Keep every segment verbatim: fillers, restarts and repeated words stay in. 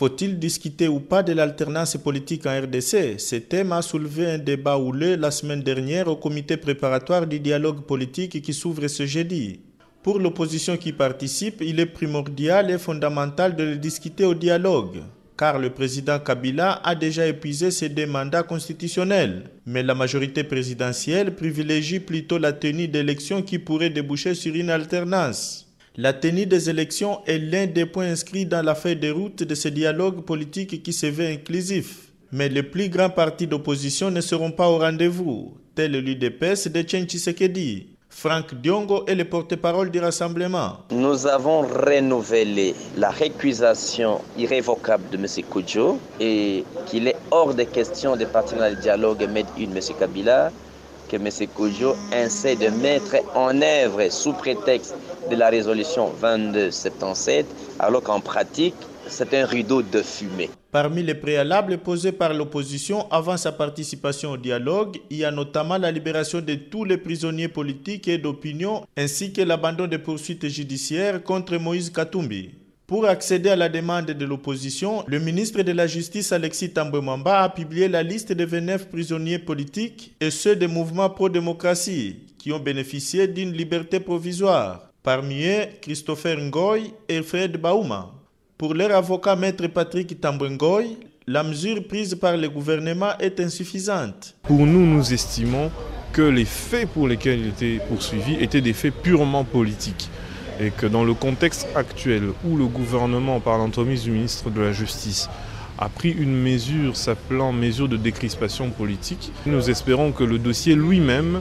Faut-il discuter ou pas de l'alternance politique en R D C? Ce thème a soulevé un débat houleux la semaine dernière au comité préparatoire du dialogue politique qui s'ouvre ce jeudi. Pour l'opposition qui participe, il est primordial et fondamental de le discuter au dialogue, car le président Kabila a déjà épuisé ses deux mandats constitutionnels. Mais la majorité présidentielle privilégie plutôt la tenue d'élections qui pourraient déboucher sur une alternance. La tenue des élections est l'un des points inscrits dans la feuille de route de ce dialogue politique qui se veut inclusif. Mais les plus grands partis d'opposition ne seront pas au rendez-vous, tel l'U D P S de Etienne Tshisekedi. Franck Diongo est le porte-parole du rassemblement. Nous avons renouvelé la récusation irrévocable de M. Kodjo et qu'il est hors de question de partir dans le dialogue Made in M. Kabila, que M. Kodjo essaie de mettre en œuvre sous prétexte de la résolution vingt-deux soixante-dix-sept, alors qu'en pratique, c'est un rideau de fumée. Parmi les préalables posés par l'opposition avant sa participation au dialogue, il y a notamment la libération de tous les prisonniers politiques et d'opinion, ainsi que l'abandon des poursuites judiciaires contre Moïse Katumbi. Pour accéder à la demande de l'opposition, le ministre de la Justice Alexis Thambwe Mwamba a publié la liste de vingt-neuf prisonniers politiques et ceux des mouvements pro-démocratie qui ont bénéficié d'une liberté provisoire. Parmi eux, Christopher Ngoy et Fred Baouma. Pour leur avocat maître Patrick Thambwe Ngoy, la mesure prise par le gouvernement est insuffisante. Pour nous, nous estimons que les faits pour lesquels il était poursuivi étaient des faits purement politiques. Et que dans le contexte actuel où le gouvernement, par l'entremise du ministre de la Justice, a pris une mesure s'appelant mesure de décrispation politique, nous espérons que le dossier lui-même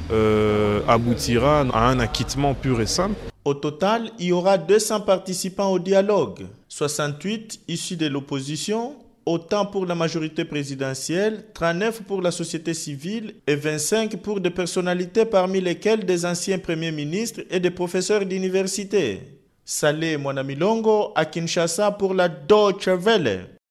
euh, aboutira à un acquittement pur et simple. Au total, il y aura deux cents participants au dialogue, soixante-huit issus de l'opposition, autant pour la majorité présidentielle, trente-neuf pour la société civile et vingt-cinq pour des personnalités parmi lesquelles des anciens premiers ministres et des professeurs d'université. Saleh Mwanamilongo à Kinshasa pour la Deutsche Welle.